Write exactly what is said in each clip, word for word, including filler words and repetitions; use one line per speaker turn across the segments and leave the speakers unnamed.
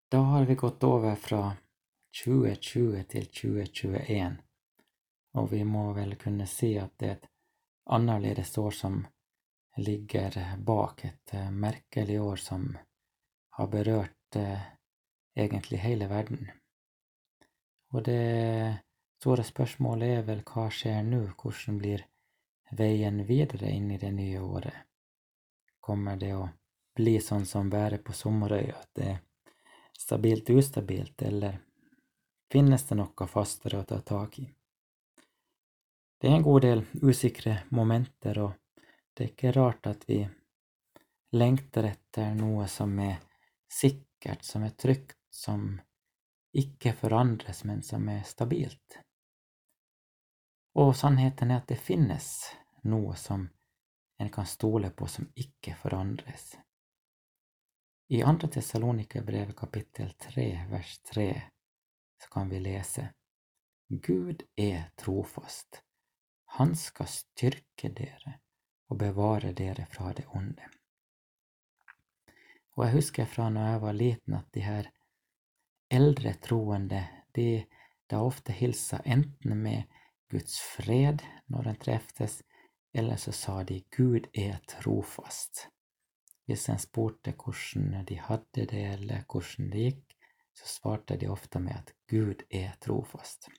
Da har vi gått over fra tjue tjue til tjue tjueen, og vi må vel kunne si at det er et annerledes år som ligger bak, et eh, merkelig år som har berørt eh, egentlig hele verden. Og det store spørsmålet er vel hva skjer nå, hvordan blir veien videre inn i det nye året? Kommer det å bli sånn som været på Sommerøya, at det er stabilt ustabilt, eller finnes det noe fastere å ta tak i? Det er en god del usikre momenter, og det er ikke rart at vi lengter etter noe som er sikkert, som er trygt, som ikke forandres, men som er stabilt. Og sannheten er at det finnes noe som en kan stole på som ikke forandres. I andre Tessalonikerbrev kapittel tre, vers tre, så kan vi lese: Gud er trofast. Han skal styrke dere og bevare dere fra det onde. Og jeg husker fra når jeg var liten at de her eldre troende, de da ofte hilsa enten med Guds fred når en treftes, eller så sa de Gud er trofast. Hvis en spurte hvordan de hadde det, eller hvordan det gikk, så svarte de ofte med at Gud er trofast.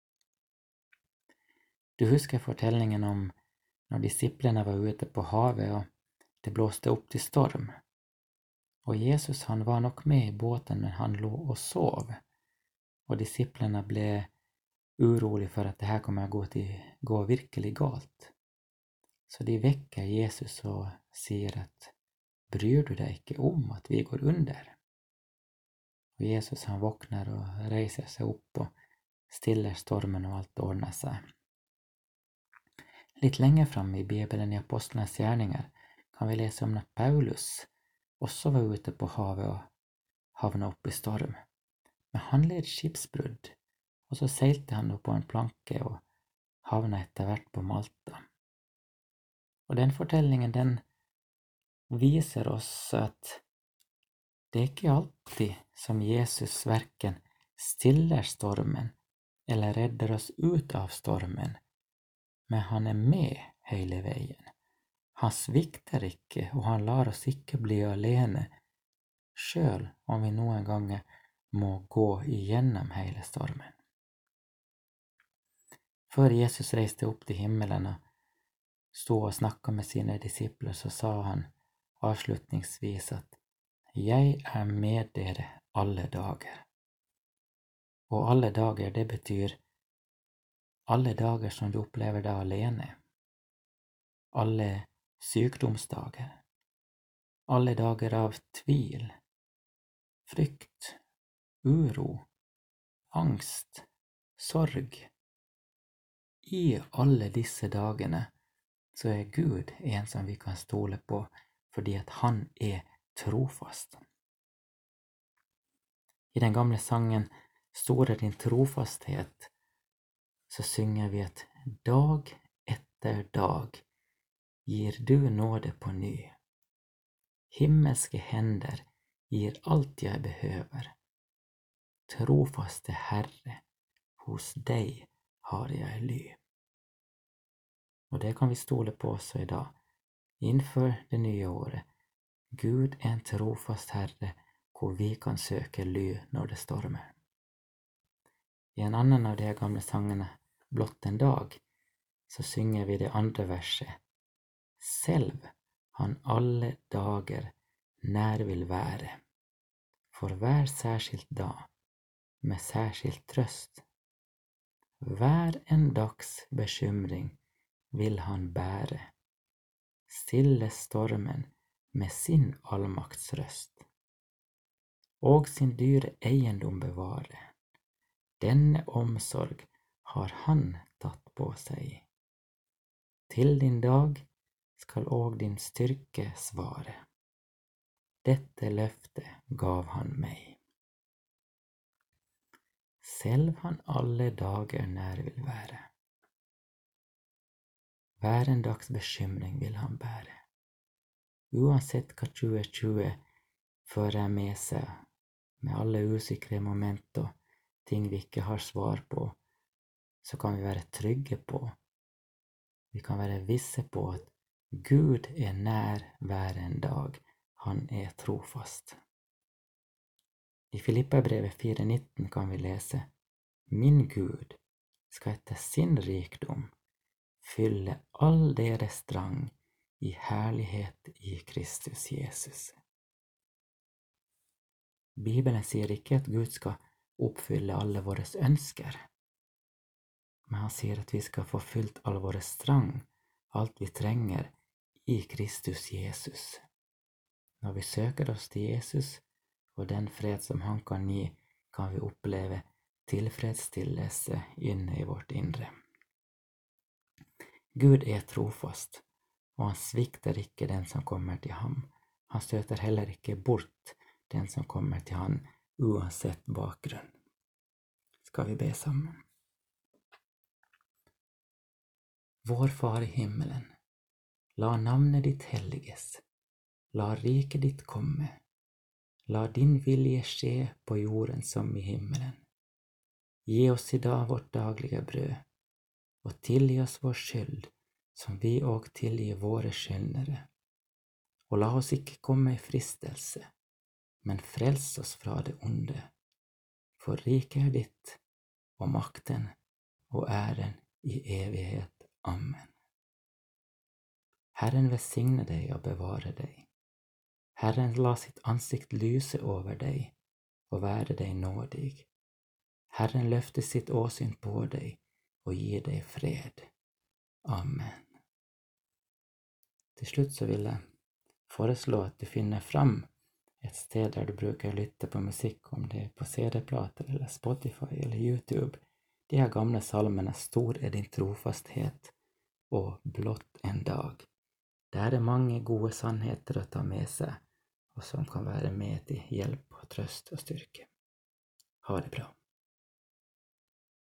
Du husker fortellingen om når disiplene var ute på havet, og det blåste opp til storm. Og Jesus han var nok med i båten, men han lå og sov. Og disiplene ble urolig for at det her kommer å gå, til, gå virkelig galt. Så de vekker Jesus og sier at bryr du deg ikke om at vi går under? Og Jesus han våkner og reiser seg opp og stiller stormen, og alt ordner seg. Litt lenger fram i Bibelen i Apostlenes gjerninger kan vi lese om at Paulus også var ute på havet og havna opp i storm. Men han led skipsbrudd, og så seilte han opp på en planke og havna etter hvert på Malta. Og den fortellingen, den viser oss at det er ikke alltid som Jesus hverken stiller stormen eller redder oss ut av stormen, men han er med hele veien. Han svikter ikke, og han lar oss ikke bli alene, selv om vi noen ganger må gå igjennom hele stormen. Før Jesus reiste opp til himmelen og stod og snakket med sine disipler, så sa han avslutningsvis at «Jeg er med dere alle dager». Og alle dager, det betyr alle dager som du opplever deg alene. Alle sykdomsdager. Alle dager av tvil, frykt, uro, angst, sorg. I alle disse dagene så er Gud en som vi kan stole på, fordi at han er trofast. I den gamle sangen «Stor er din trofasthet», så synger vi at «Dag etter dag gir du nåde på ny. Himmelske hender gir alt jeg behøver. Trofaste Herre, hos deg har jeg ly». Og det kan vi stole på også i dag, innenfor det nye året. Gud er en trofast Herre, hvor vi kan søke ly når det stormer. I en annen av de gamle sangene, «Blott en dag», så synger vi det andre verset. «Selv han alle dager nær vil være, for hver særskilt dag, med særskilt trøst. Hver en dags bekymring vil han bære, stille stormen med sin allmaktsrøst, og sin dyre eiendom bevare. Denne omsorg har han tatt på seg. Til din dag skal og din styrke svare. Dette løftet gav han meg. Selv han alle dager nær vil være. Hver en dags bekymring vil han bære. Uansett hva tjue tjue fører med seg, med alle usikre moment og ting vi ikke har svar på, så kan vi være trygge på, vi kan være visse på at Gud er nær hver en dag, han er trofast. I Filippabrevet fire nitten kan vi lese: Min Gud skal etter sin rikdom fylle all deres drang i herlighet i Kristus Jesus. Bibelen sier ikke at Gud skal oppfylle alle våre ønsker, men han sier at vi skal få fylt all våre strang, alt vi trenger i Kristus Jesus. Når vi søker oss til Jesus og den fred som han kan gi, kan vi oppleve tilfredsstillelse inne i vårt indre. Gud er trofast, og han svikter ikke den som kommer til ham. Han støter heller ikke bort den som kommer til han, uansett bakgrunn. Skal vi be sammen? Vår Far i himmelen, la navnet ditt helliges, la riket ditt komme, la din vilje skje på jorden som i himmelen. Gi oss i dag vårt daglige brød, og tilgi oss vår skyld, som vi og tilgir våre skyldnere. Og la oss ikke komme i fristelse, men frels oss fra det onde. For riket er ditt, og makten og æren i evighet. Amen. Herren velsigne deg og bevare deg. Herren la sitt ansikt lyse over deg og være deg nådig. Herren løfte sitt åsyn på deg og gi deg fred. Amen. Til slutt så vil jeg foreslå at du finner fram et sted der du bruker å lytte på musikk, om det er på C D-plater eller Spotify eller YouTube. De her gamle salmene, Stor er din trofasthet og Blott en dag. Der er mange gode sannheter å ta med seg, og som kan være med til hjelp og trøst og styrke. Ha det bra.